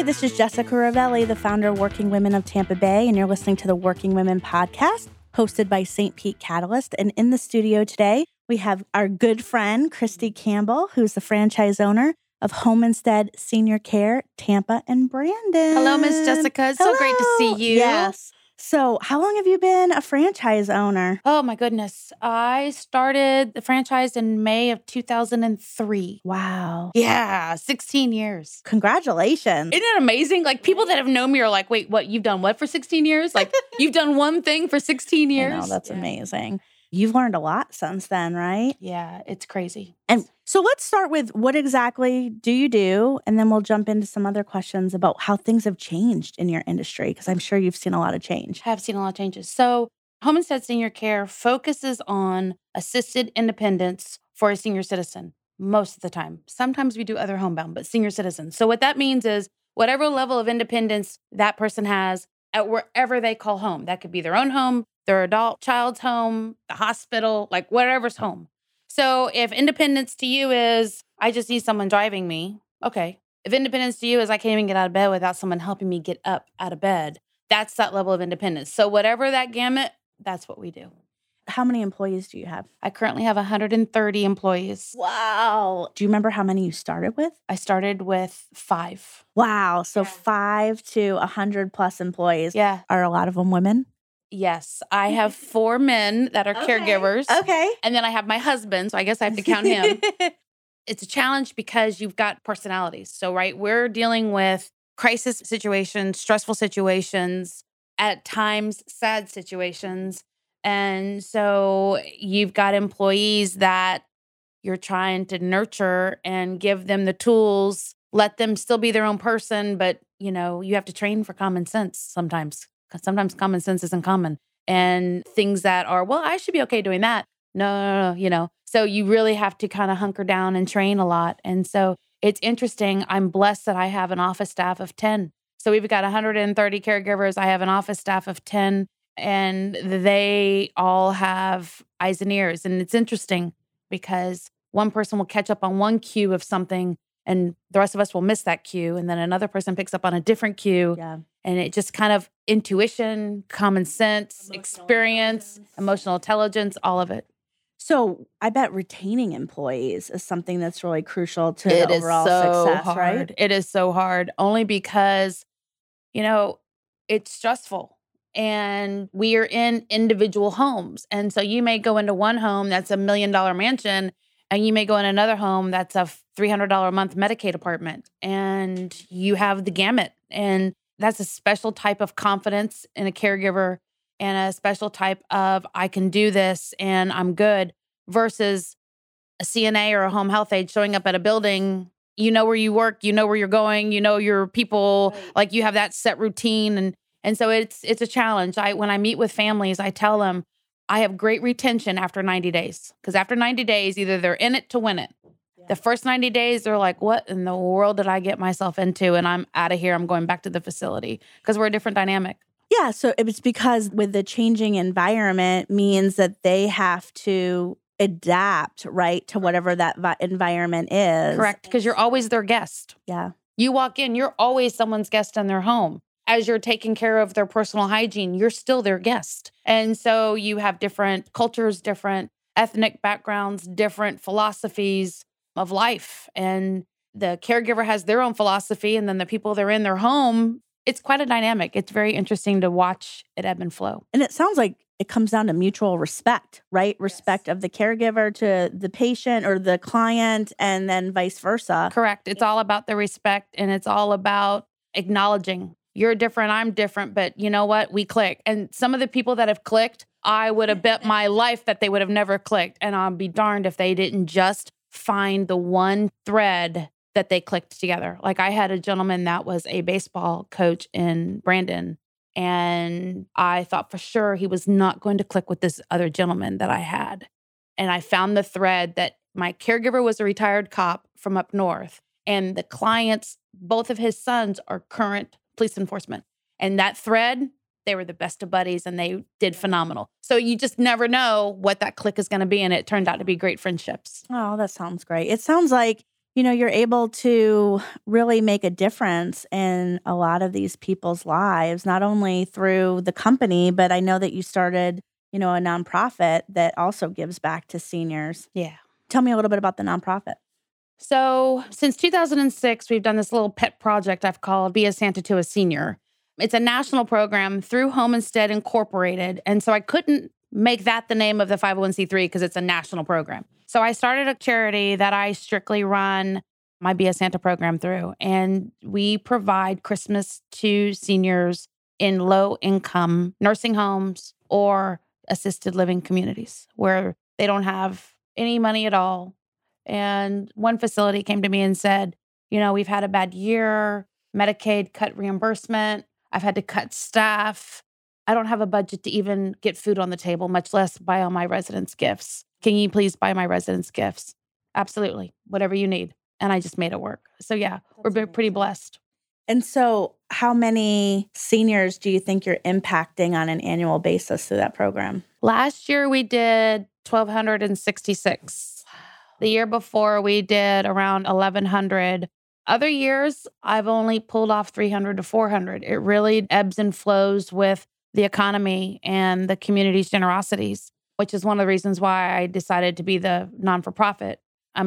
Hey, this is Jessica Ravelli, the founder of Working Women of Tampa Bay, and you're listening to the Working Women podcast, hosted by St. Pete Catalyst. And in the studio today, we have our good friend, Christy Campbell, who's the franchise owner of Home Instead Senior Care, Tampa and Brandon. Hello, Miss Jessica. It's so great to see you. Yes. So how long have you been a franchise owner? Oh, my goodness. I started the franchise in May of 2003. Wow. Yeah, 16 years. Congratulations. Isn't it amazing? Like, people that have known me are like, wait, what? You've done what for 16 years? Like, you've done one thing for 16 years? I know, that's amazing. You've learned a lot since then, right? Yeah, it's crazy. And so let's start with what exactly do you do? And then we'll jump into some other questions about how things have changed in your industry, because I'm sure you've seen a lot of change. I have seen a lot of changes. So Home Instead Senior Care focuses on assisted independence for a senior citizen most of the time. Sometimes we do other homebound, but senior citizens. So what that means is whatever level of independence that person has at wherever they call home. That could be their own home, their adult child's home, the hospital, like whatever's home. So if independence to you is, I just need someone driving me, okay. If independence to you is, I can't even get out of bed without someone helping me get up out of bed, that's that level of independence. So whatever that gamut, that's what we do. How many employees do you have? I currently have 130 employees. Wow. Do you remember how many you started with? I started with 5. Wow. So 5 to 100 plus employees. Yeah. Are a lot of them women? Yes. I have 4 men that are caregivers. Okay. And then I have my husband, so I guess I have to count him. It's a challenge because you've got personalities. So, right, we're dealing with crisis situations, stressful situations, at times sad situations. And so you've got employees that you're trying to nurture and give them the tools, let them still be their own person, but, you know, you have to train for common sense sometimes. Sometimes common sense isn't common. And things that are, well, I should be okay doing that. No, you know. So you really have to kind of hunker down and train a lot. And so it's interesting. I'm blessed that I have an office staff of 10. So we've got 130 caregivers. I have an office staff of 10, and they all have eyes and ears. And it's interesting because one person will catch up on one cue of something and the rest of us will miss that cue. And then another person picks up on a different cue. Yeah. And it just kind of intuition, common sense, experience, emotional intelligence, all of it. So I bet retaining employees is something that's really crucial to the overall success, right? It is so hard, only because, you know, it's stressful. And we are in individual homes. And so you may go into one home that's $1 million mansion, and you may go in another home that's a $300 a month Medicaid apartment. And you have the gamut. And that's a special type of confidence in a caregiver and a special type of, I can do this and I'm good, versus a CNA or a home health aide showing up at a building. You know where you work, you know where you're going, you know your people, like you have that set routine. And so it's a challenge. When I meet with families, I tell them I have great retention after 90 days. Because after 90 days, either they're in it to win it. Yeah. The first 90 days, they're like, what in the world did I get myself into? And I'm out of here. I'm going back to the facility, because we're a different dynamic. Yeah, so it's because with the changing environment means that they have to adapt, right, to whatever that environment is. Correct, because you're always their guest. Yeah. You walk in, you're always someone's guest in their home. As you're taking care of their personal hygiene, you're still their guest. And so you have different cultures, different ethnic backgrounds, different philosophies of life. And the caregiver has their own philosophy, and then the people that are in their home, it's quite a dynamic. It's very interesting to watch it ebb and flow. And it sounds like it comes down to mutual respect, right? Respect of the caregiver to the patient or the client, and then vice versa. Correct. It's all about the respect, and it's all about acknowledging you're different, I'm different, but you know what? We click. And some of the people that have clicked, I would have bet my life that they would have never clicked. And I'll be darned if they didn't just find the one thread that they clicked together. Like, I had a gentleman that was a baseball coach in Brandon, and I thought for sure he was not going to click with this other gentleman that I had. And I found the thread that my caregiver was a retired cop from up north, and the clients, both of his sons, are current police enforcement. And that thread, they were the best of buddies, and they did phenomenal. So you just never know what that click is going to be, and it turned out to be great friendships. Oh, that sounds great. It sounds like you're able to really make a difference in a lot of these people's lives, not only through the company, but I know that you started, a nonprofit that also gives back to seniors. Yeah. Tell me a little bit about the nonprofit. So since 2006, we've done this little pet project I've called Be a Santa to a Senior. It's a national program through Homestead Incorporated. And so I couldn't make that the name of the 501c3 because it's a national program. So I started a charity that I strictly run my Be a Santa program through. And we provide Christmas to seniors in low-income nursing homes or assisted living communities where they don't have any money at all. And one facility came to me and said, we've had a bad year. Medicaid cut reimbursement. I've had to cut staff. I don't have a budget to even get food on the table, much less buy all my residents gifts. Can you please buy my residents gifts? Absolutely. Whatever you need. And I just made it work. So yeah, we're pretty blessed. And so how many seniors do you think you're impacting on an annual basis through that program? Last year we did 1,266. The year before we did around 1,100. Other years, I've only pulled off 300 to 400. It really ebbs and flows with the economy and the community's generosities, which is one of the reasons why I decided to be the non-for-profit. I'm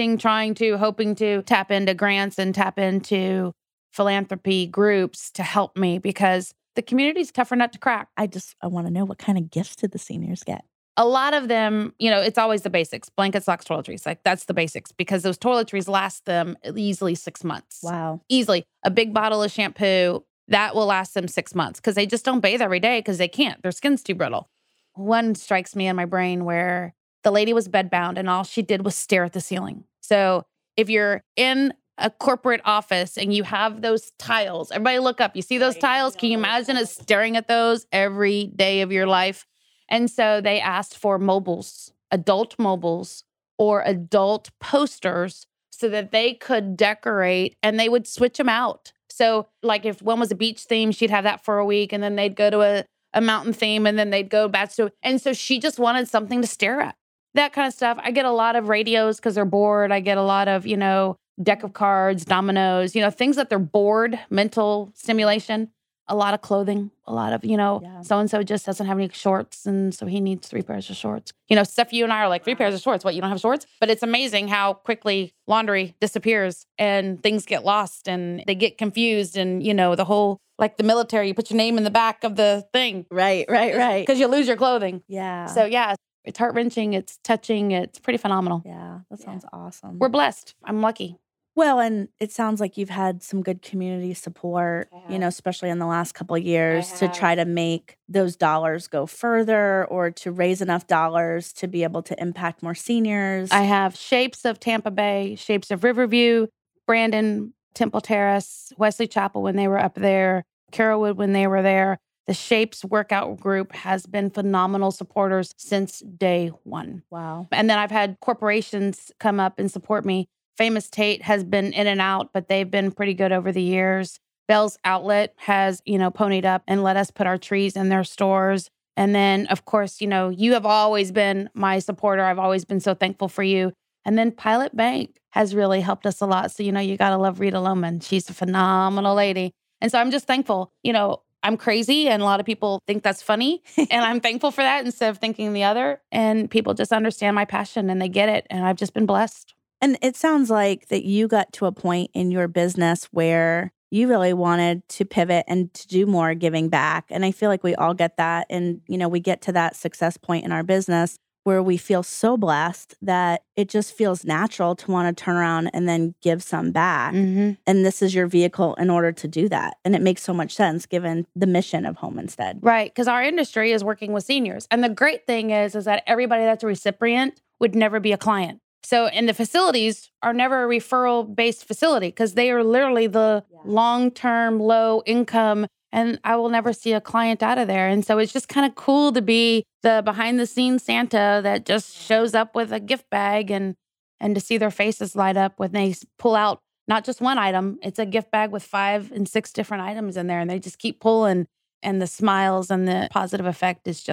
hoping to tap into grants and tap into philanthropy groups to help me because the community's tougher nut to crack. I want to know, what kind of gifts did the seniors get? A lot of them, it's always the basics. Blankets, socks, toiletries. Like that's the basics because those toiletries last them easily 6 months. Wow. Easily. A big bottle of shampoo, that will last them 6 months because they just don't bathe every day because they can't. Their skin's too brittle. One strikes me in my brain where the lady was bedbound and all she did was stare at the ceiling. So if you're in a corporate office and you have those tiles, everybody look up. You see those tiles? Can you imagine us staring at those every day of your life? And so they asked for mobiles, adult mobiles or adult posters so that they could decorate and they would switch them out. So like if one was a beach theme, she'd have that for a week and then they'd go to a mountain theme and then they'd go back to it. And so she just wanted something to stare at. That kind of stuff. I get a lot of radios because they're bored. I get a lot of, deck of cards, dominoes, things that they're bored, mental stimulation. A lot of clothing, a lot of, so-and-so just doesn't have any shorts. And so he needs 3 pairs of shorts. Stuff you and I are like, 3 pairs of shorts. What, you don't have shorts? But it's amazing how quickly laundry disappears and things get lost and they get confused. And, the whole, like the military, you put your name in the back of the thing. Right. Because you lose your clothing. Yeah. So yeah, it's heart-wrenching. It's touching. It's pretty phenomenal. Yeah, that sounds awesome. We're blessed. I'm lucky. Well, and it sounds like you've had some good community support, especially in the last couple of years to try to make those dollars go further or to raise enough dollars to be able to impact more seniors. I have Shapes of Tampa Bay, Shapes of Riverview, Brandon, Temple Terrace, Wesley Chapel when they were up there, Carrollwood when they were there. The Shapes workout group has been phenomenal supporters since day one. Wow. And then I've had corporations come up and support me. Famous Tate has been in and out, but they've been pretty good over the years. Bell's Outlet has, ponied up and let us put our trees in their stores. And then, of course, you have always been my supporter. I've always been so thankful for you. And then Pilot Bank has really helped us a lot. So, you got to love Rita Lohman. She's a phenomenal lady. And so I'm just thankful. I'm crazy and a lot of people think that's funny. And I'm thankful for that instead of thinking the other. And people just understand my passion and they get it. And I've just been blessed. And it sounds like that you got to a point in your business where you really wanted to pivot and to do more giving back. And I feel like we all get that. And, we get to that success point in our business where we feel so blessed that it just feels natural to want to turn around and then give some back. Mm-hmm. And this is your vehicle in order to do that. And it makes so much sense given the mission of Homestead. Right. Because our industry is working with seniors. And the great thing is that everybody that's a recipient would never be a client. So, and the facilities are never a referral-based facility because they are literally the long-term, low-income, and I will never see a client out of there. And so it's just kind of cool to be the behind-the-scenes Santa that just shows up with a gift bag and to see their faces light up when they pull out not just one item. It's a gift bag with 5 and 6 different items in there, and they just keep pulling, and the smiles and the positive effect is just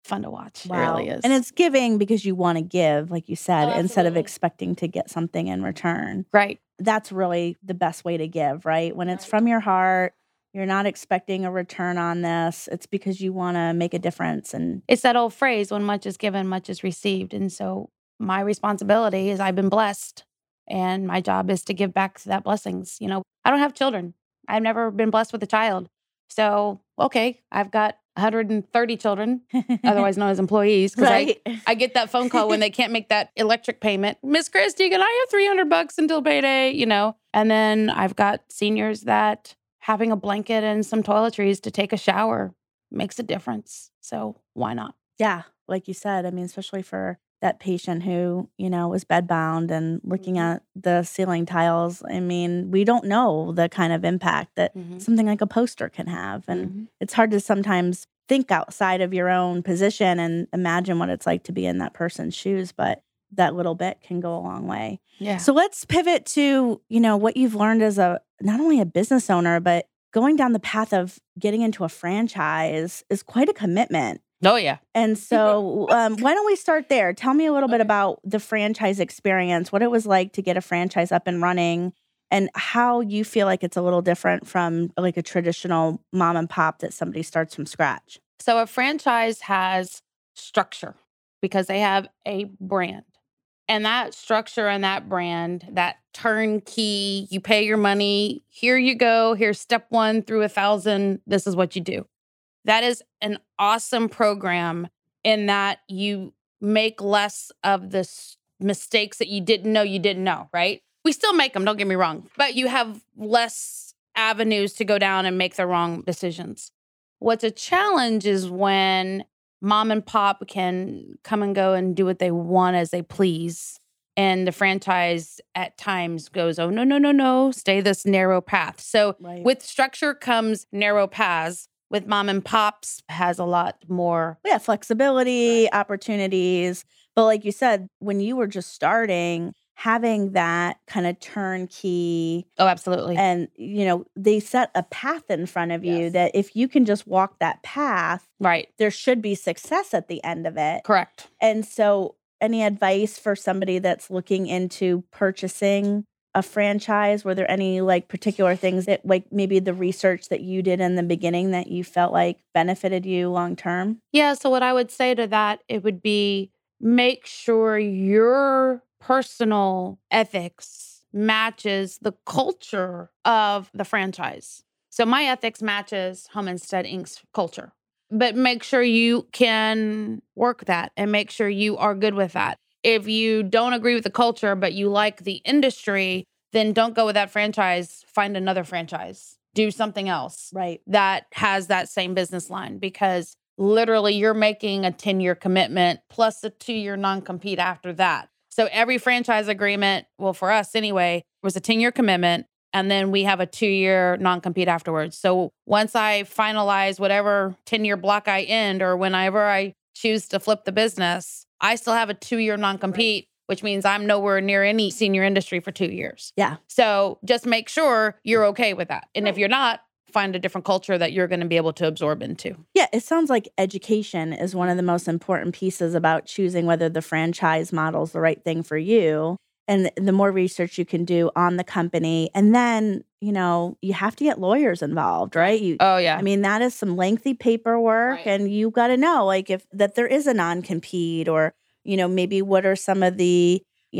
fun to watch. Wow. It really is. And it's giving because you want to give, like you said, Oh, instead of absolutely. expecting to get something in return. Right. That's really the best way to give, right? When it's from your heart, you're not expecting a return on this. It's because you want to make a difference. And It's that old phrase, when much is given, much is received. And so my responsibility is I've been blessed, and my job is to give back that blessings. I don't have children. I've never been blessed with a child. So, okay, I've got 130 children, otherwise known as employees, because right. I get that phone call when they can't make that electric payment. Miss Christy, can I have $300 until payday? And then I've got seniors that having a blanket and some toiletries to take a shower makes a difference. So why not? Yeah. Like you said, I mean, especially for that patient who, was bedbound and looking at the ceiling tiles. I mean, we don't know the kind of impact that something like a poster can have. And it's hard to sometimes think outside of your own position and imagine what it's like to be in that person's shoes. But that little bit can go a long way. Yeah. So let's pivot to, what you've learned as not only a business owner, but going down the path of getting into a franchise is quite a commitment. Oh, yeah. And so why don't we start there? Tell me a little bit about the franchise experience, what it was like to get a franchise up and running, and how you feel like it's a little different from like a traditional mom and pop that somebody starts from scratch. So a franchise has structure because they have a brand. And that structure and that brand, that turnkey, you pay your money, here you go, here's step 1 through 1,000, this is what you do. That is an awesome program in that you make less of the mistakes that you didn't know, right? We still make them, don't get me wrong, but you have less avenues to go down and make the wrong decisions. What's a challenge is when mom and pop can come and go and do what they want as they please. And the franchise at times goes, oh, no, stay this narrow path. So with structure comes narrow paths. With mom and pops has a lot more. Yeah, flexibility, opportunities. But like you said, when you were just starting, having that kind of turnkey. Oh, absolutely. And, they set a path in front of you that if you can just walk that path, right, there should be success at the end of it. Correct. And so any advice for somebody that's looking into purchasing a franchise? Were there any like particular things that like maybe the research that you did in the beginning that you felt like benefited you long term? Yeah. So what I would say to that, it would be make sure your personal ethics matches the culture of the franchise. So my ethics matches Homestead Inc.'s culture, but make sure you can work that and make sure you are good with that. If you don't agree with the culture, but you like the industry, then don't go with that franchise. Find another franchise. Do something else that has that same business line, because literally you're making a 10-year commitment plus a 2-year non-compete after that. So every franchise agreement, well, for us anyway, was a 10-year commitment. And then we have a 2-year non-compete afterwards. So once I finalize whatever 10-year block I end, or whenever I choose to flip the business, I still have a 2-year non-compete, which means I'm nowhere near any senior industry for 2 years. Yeah. So just make sure you're okay with that. And if you're not, find a different culture that you're going to be able to absorb into. Yeah, it sounds like education is one of the most important pieces about choosing whether the franchise model is the right thing for you. And the more research you can do on the company. And then, you have to get lawyers involved, right? Oh, yeah. I mean, that is some lengthy paperwork. And you got to know, like, if that there is a non-compete, or, maybe what are some of the,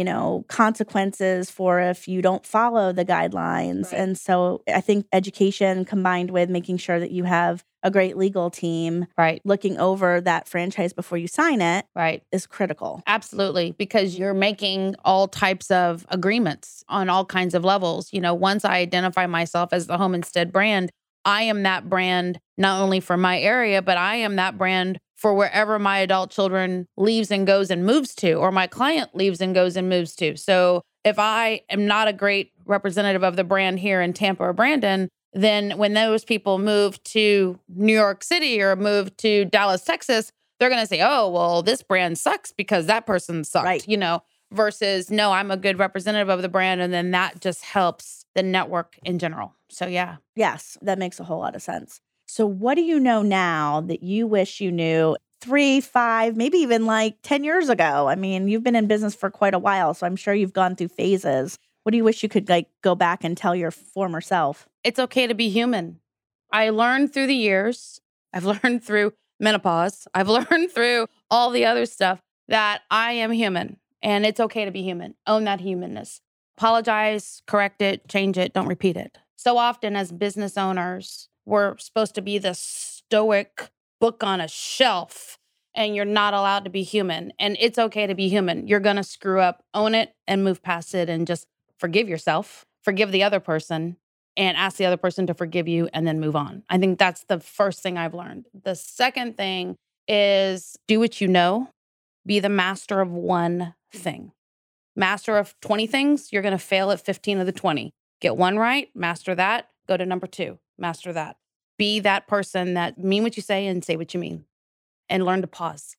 consequences for if you don't follow the guidelines. And so I think education combined with making sure that you have a great legal team looking over that franchise before you sign it is critical. Absolutely, because you're making all types of agreements on all kinds of levels. Once I identify myself as the Homestead brand, I am that brand not only for my area, but I am that brand for wherever my adult children leaves and goes and moves to, or my client leaves and goes and moves to. So if I am not a great representative of the brand here in Tampa or Brandon, then when those people move to New York City or move to Dallas, Texas, they're going to say, oh, well, this brand sucks because that person sucked, versus, no, I'm a good representative of the brand. And then that just helps the network in general. So, yeah. Yes, that makes a whole lot of sense. So what do you know now that you wish you knew 3, 5, maybe even like 10 years ago? I mean, you've been in business for quite a while, so I'm sure you've gone through phases. What do you wish you could like go back and tell your former self? It's okay to be human. I learned through the years, I've learned through menopause, I've learned through all the other stuff that I am human and it's okay to be human. Own that humanness. Apologize, correct it, change it, don't repeat it. So often as business owners, we're supposed to be the stoic book on a shelf and you're not allowed to be human. And it's okay to be human. You're going to screw up, own it and move past it and just forgive yourself, forgive the other person and ask the other person to forgive you and then move on. I think that's the first thing I've learned. The second thing is do what you know, be the master of one thing. Master of 20 things, you're going to fail at 15 of the 20. Get one right, master that, go to number 2, master that. Be that person that mean what you say and say what you mean and learn to pause.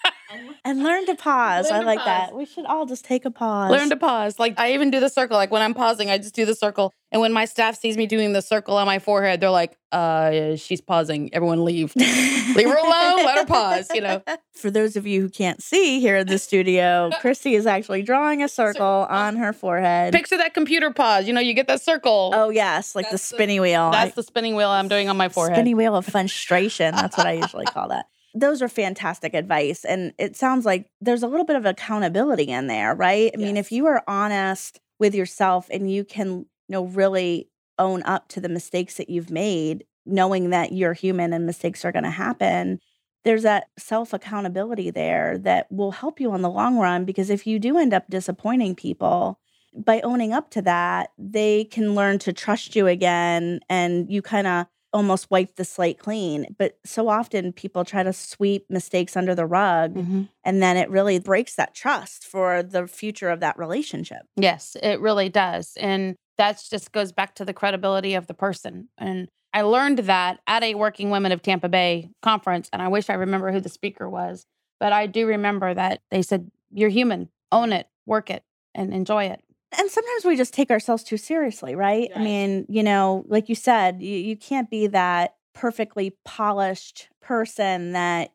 And learn to pause. Learn I to like pause. that. We should all just take a pause. Learn to pause. Like I even do the circle. Like when I'm pausing, I just do the circle. And when my staff sees me doing the circle on my forehead, they're like, she's pausing. Everyone leave. Leave her alone. Let her pause, you know. For those of you who can't see here in the studio, Christy is actually drawing a circle on her forehead. Picture that computer pause. You know, you get that circle. Oh, yes. Like the spinning wheel. That's the spinning wheel I'm doing on my forehead. Spinning wheel of frustration. That's what I usually call that. Those are fantastic advice. And it sounds like there's a little bit of accountability in there, right? I mean, if you are honest with yourself and you can, really own up to the mistakes that you've made, knowing that you're human and mistakes are going to happen, there's that self-accountability there that will help you in the long run. Because if you do end up disappointing people, by owning up to that, they can learn to trust you again and you kind of almost wipe the slate clean. But so often people try to sweep mistakes under the rug and then it really breaks that trust for the future of that relationship. Yes, it really does. And that just goes back to the credibility of the person. And I learned that at a Working Women of Tampa Bay conference, and I wish I remember who the speaker was, but I do remember that they said, you're human, own it, work it, and enjoy it. And sometimes we just take ourselves too seriously, right? I mean, like you said, you can't be that perfectly polished person that,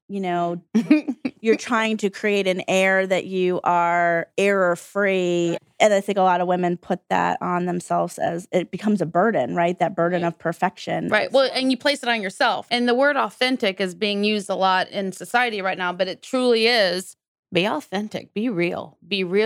you're trying to create an air that you are error-free. And I think a lot of women put that on themselves as it becomes a burden, right? That burden of perfection. Right. Well, and you place it on yourself. And the word authentic is being used a lot in society right now, but it truly is. Be authentic, be real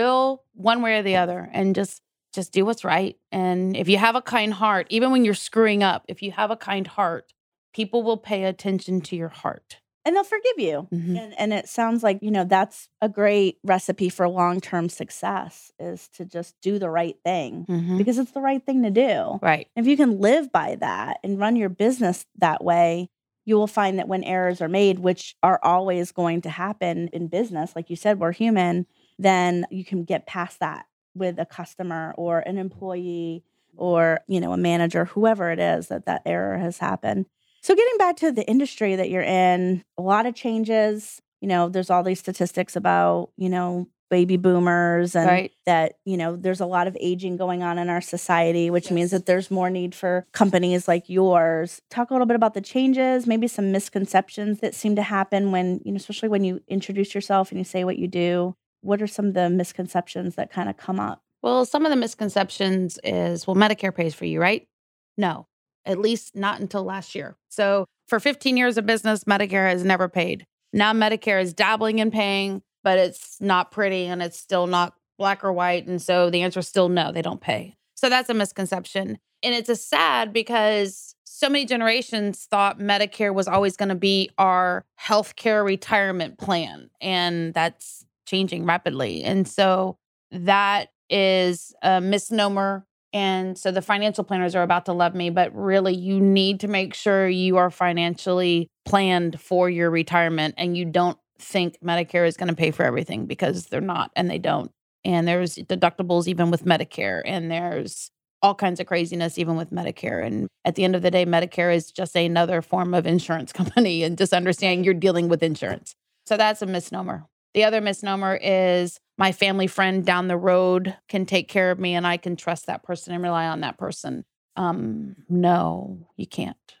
one way or the other, and just do what's right. And if you have a kind heart, even when you're screwing up, if you have a kind heart, people will pay attention to your heart. And they'll forgive you. And it sounds like, that's a great recipe for long-term success is to just do the right thing because it's the right thing to do. Right. If you can live by that and run your business that way, you will find that when errors are made, which are always going to happen in business, like you said, we're human, then you can get past that with a customer or an employee or, a manager, whoever it is that error has happened. So getting back to the industry that you're in, a lot of changes, there's all these statistics about, baby boomers and that, there's a lot of aging going on in our society, which means that there's more need for companies like yours. Talk a little bit about the changes, maybe some misconceptions that seem to happen when, especially when you introduce yourself and you say what you do. What are some of the misconceptions that kind of come up? Well, some of the misconceptions is, Medicare pays for you, right? No, at least not until last year. So for 15 years of business, Medicare has never paid. Now Medicare is dabbling in paying, but it's not pretty and it's still not black or white. And so the answer is still no, they don't pay. So that's a misconception. And it's a sad because so many generations thought Medicare was always going to be our healthcare retirement plan. And that's changing rapidly. And so that is a misnomer. And so the financial planners are about to love me, but really you need to make sure you are financially planned for your retirement and you don't think Medicare is going to pay for everything because they're not and they don't. And there's deductibles even with Medicare and there's all kinds of craziness even with Medicare. And at the end of the day, Medicare is just another form of insurance company and just understanding you're dealing with insurance. So that's a misnomer. The other misnomer is my family friend down the road can take care of me and I can trust that person and rely on that person. No, you can't.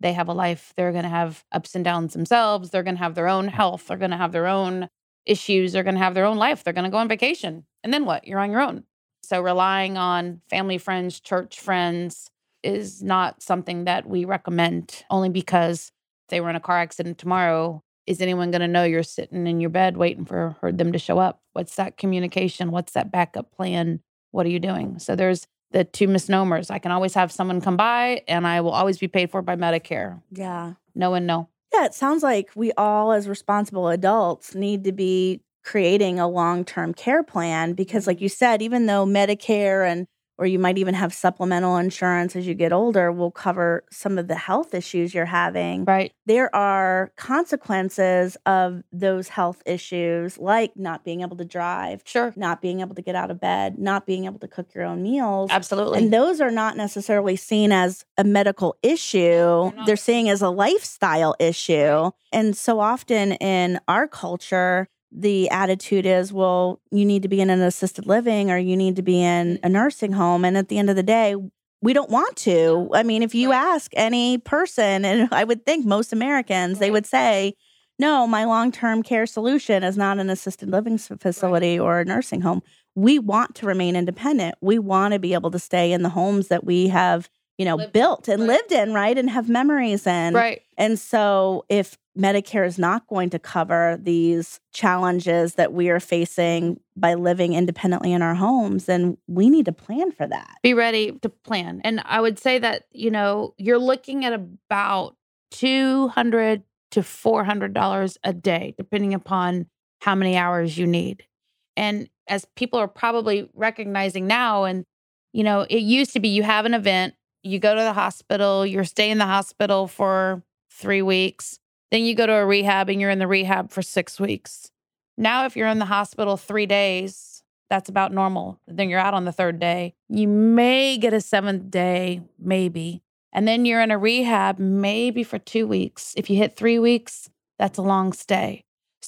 They have a life. They're going to have ups and downs themselves. They're going to have their own health. They're going to have their own issues. They're going to have their own life. They're going to go on vacation. And then what? You're on your own. So relying on family, friends, church friends is not something that we recommend, only because if they were in a car accident tomorrow, is anyone going to know you're sitting in your bed waiting for them to show up? What's that communication? What's that backup plan? What are you doing? So there's the two misnomers. I can always have someone come by and I will always be paid for by Medicare. Yeah. No and no. Yeah, it sounds like we all, as responsible adults, need to be creating a long-term care plan because, like you said, even though Medicare or you might even have supplemental insurance as you get older will cover some of the health issues you're having. Right. There are consequences of those health issues, like not being able to drive, Sure. not being able to get out of bed, not being able to cook your own meals. Absolutely. And those are not necessarily seen as a medical issue. They're seen as a lifestyle issue. And so often in our culture, the attitude is, well, you need to be in an assisted living or you need to be in a nursing home. And at the end of the day, we don't want to. I mean, if you ask any person, and I would think most Americans, they would say, no, my long-term care solution is not an assisted living facility or a nursing home. We want to remain independent. We want to be able to stay in the homes that we have, built and lived in, right? And have memories in. Right. And so if Medicare is not going to cover these challenges that we are facing by living independently in our homes, then we need to plan for that. Be ready to plan. And I would say that, you're looking at about $200 to $400 a day, depending upon how many hours you need. And as people are probably recognizing now, and, it used to be you have an event, you go to the hospital, you're staying in the hospital for 3 weeks. Then you go to a rehab and you're in the rehab for 6 weeks. Now, if you're in the hospital 3 days, that's about normal. Then you're out on the 3rd day. You may get a 7th day, maybe. And then you're in a rehab maybe for 2 weeks. If you hit 3 weeks, that's a long stay.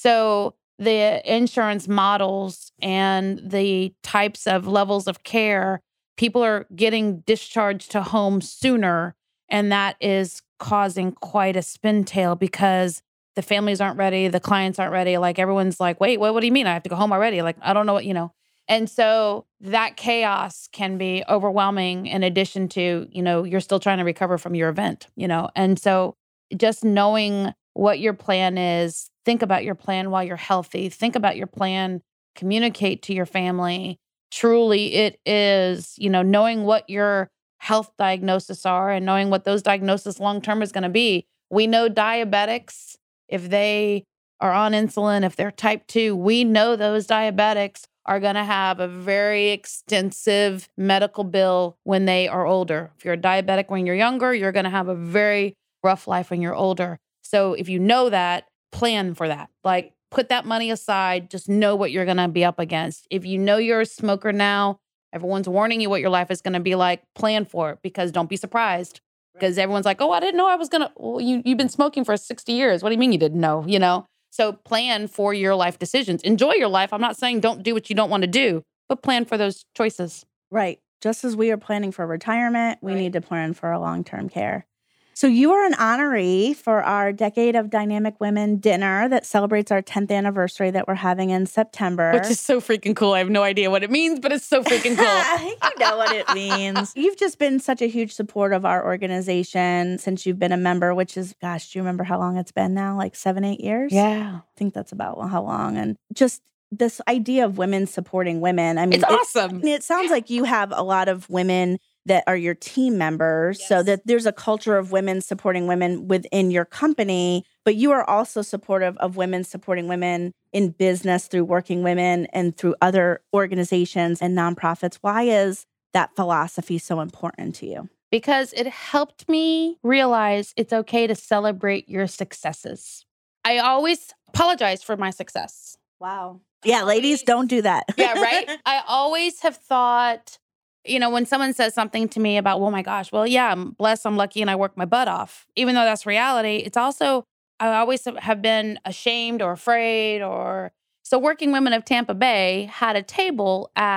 So the insurance models and the types of levels of care, people are getting discharged to home sooner. And that is causing quite a spin tail because the families aren't ready, the clients aren't ready. Like everyone's like, wait, what do you mean? I have to go home already? Like, I don't know what. And so that chaos can be overwhelming in addition to, you're still trying to recover from your event, And so just knowing what your plan is, think about your plan while you're healthy, think about your plan, communicate to your family. Truly, it is, knowing what your health diagnoses are and knowing what those diagnoses long-term is going to be. We know diabetics, if they are on insulin, if they're type 2, we know those diabetics are going to have a very extensive medical bill when they are older. If you're a diabetic when you're younger, you're going to have a very rough life when you're older. So if you know that, plan for that. Like put that money aside, just know what you're going to be up against. If you know you're a smoker now, everyone's warning you what your life is going to be like. Plan for it because don't be surprised. Because everyone's like, oh, I didn't know I was going to. Well, you've been smoking for 60 years. What do you mean you didn't know? So plan for your life decisions. Enjoy your life. I'm not saying don't do what you don't want to do, but plan for those choices. Right. Just as we are planning for retirement, we need to plan for a long-term care. So you are an honoree for our Decade of Dynamic Women dinner that celebrates our 10th anniversary that we're having in September. Which is so freaking cool. I have no idea what it means, but it's so freaking cool. You know what it means. You've just been such a huge support of our organization since you've been a member, which is, gosh, do you remember how long it's been now? Like 7-8 years? Yeah. I think that's about how long. And just this idea of women supporting women. I mean, it's awesome. It sounds like you have a lot of women that are your team members, so that there's a culture of women supporting women within your company, but you are also supportive of women supporting women in business through Working Women and through other organizations and nonprofits. Why is that philosophy so important to you? Because it helped me realize it's okay to celebrate your successes. I always apologize for my success. Wow. Yeah, ladies, don't do that. Yeah, right? I always have thought, when someone says something to me about, oh my gosh, well, yeah, I'm blessed, I'm lucky, and I work my butt off. Even though that's reality, it's also, I always have been ashamed or afraid So Working Women of Tampa Bay had a table at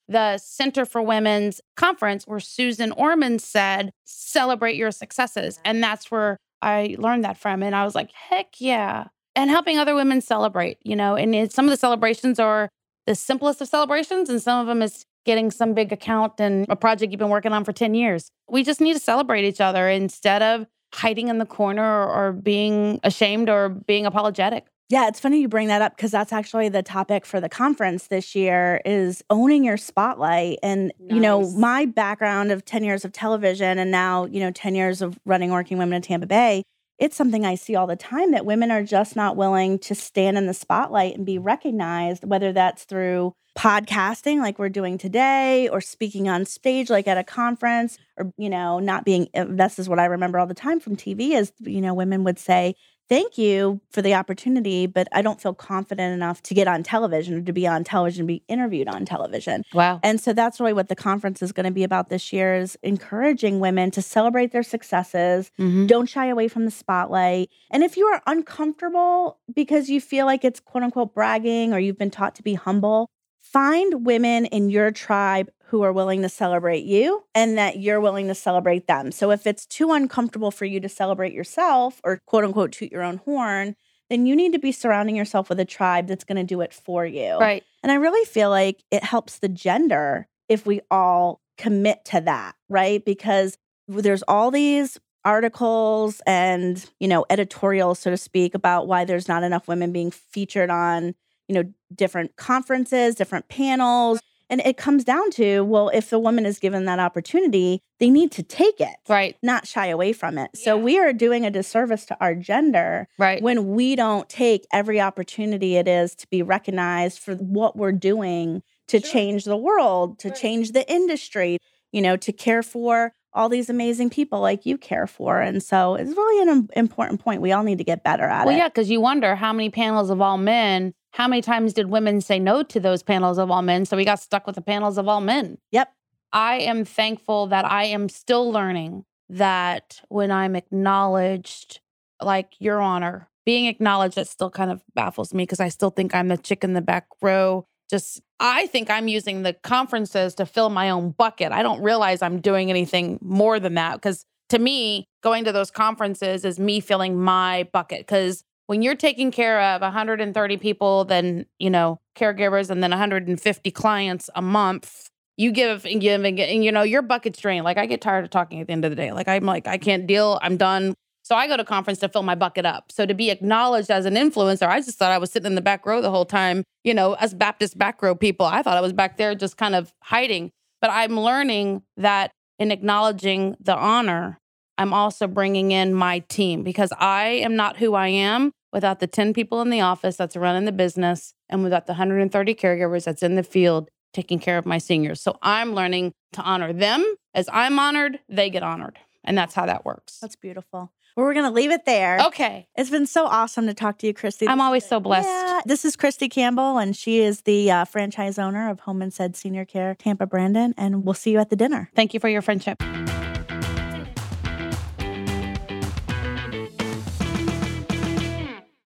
the Center for Women's conference where Susan Orman said, celebrate your successes. And that's where I learned that from. And I was like, heck yeah. And helping other women celebrate, and some of the celebrations are the simplest of celebrations. And some of them is getting some big account and a project you've been working on for 10 years. We just need to celebrate each other instead of hiding in the corner or being ashamed or being apologetic. Yeah, it's funny you bring that up because that's actually the topic for the conference this year is owning your spotlight. And, my background of 10 years of television and now, 10 years of running Working Women in Tampa Bay, it's something I see all the time that women are just not willing to stand in the spotlight and be recognized, whether that's through podcasting like we're doing today or speaking on stage like at a conference or, not being, this is what I remember all the time from TV is, women would say, thank you for the opportunity, but I don't feel confident enough to get on television or to be on television, be interviewed on television. Wow. And so that's really what the conference is going to be about this year is encouraging women to celebrate their successes. Mm-hmm. Don't shy away from the spotlight. And if you are uncomfortable because you feel like it's quote unquote bragging or you've been taught to be humble, find women in your tribe who are willing to celebrate you and that you're willing to celebrate them. So if it's too uncomfortable for you to celebrate yourself or quote unquote toot your own horn, then you need to be surrounding yourself with a tribe that's going to do it for you. Right. And I really feel like it helps the gender if we all commit to that, right? Because there's all these articles and, editorials, so to speak, about why there's not enough women being featured on, different conferences, different panels. And it comes down to, well, if the woman is given that opportunity, they need to take it, right? Not shy away from it. Yeah. So we are doing a disservice to our gender when we don't take every opportunity it is to be recognized for what we're doing to change the world, to change the industry, to care for all these amazing people like you care for. And so it's really an important point. We all need to get better at it. Well, yeah, because you wonder how many panels of all men, how many times did women say no to those panels of all men? So we got stuck with the panels of all men. Yep. I am thankful that I am still learning that when I'm acknowledged, like Your Honor, being acknowledged, that still kind of baffles me because I still think I'm the chick in the back row. I think I'm using the conferences to fill my own bucket. I don't realize I'm doing anything more than that because to me, going to those conferences is me filling my bucket because when you're taking care of 130 people, then, caregivers and then 150 clients a month, you give and give and your bucket's drained. Like I get tired of talking at the end of the day. I'm like, I can't deal. I'm done. So I go to conference to fill my bucket up. So to be acknowledged as an influencer, I just thought I was sitting in the back row the whole time. Us Baptist back row people, I thought I was back there just kind of hiding. But I'm learning that in acknowledging the honor, I'm also bringing in my team because I am not who I am without the 10 people in the office that's running the business and without the 130 caregivers that's in the field taking care of my seniors. So I'm learning to honor them. As I'm honored, they get honored. And that's how that works. That's beautiful. Well, we're going to leave it there. Okay. It's been so awesome to talk to you, Christy. I'm always so blessed. Yeah. This is Christy Campbell, and she is the franchise owner of Home and Said Senior Care Tampa Brandon, and we'll see you at the dinner. Thank you for your friendship.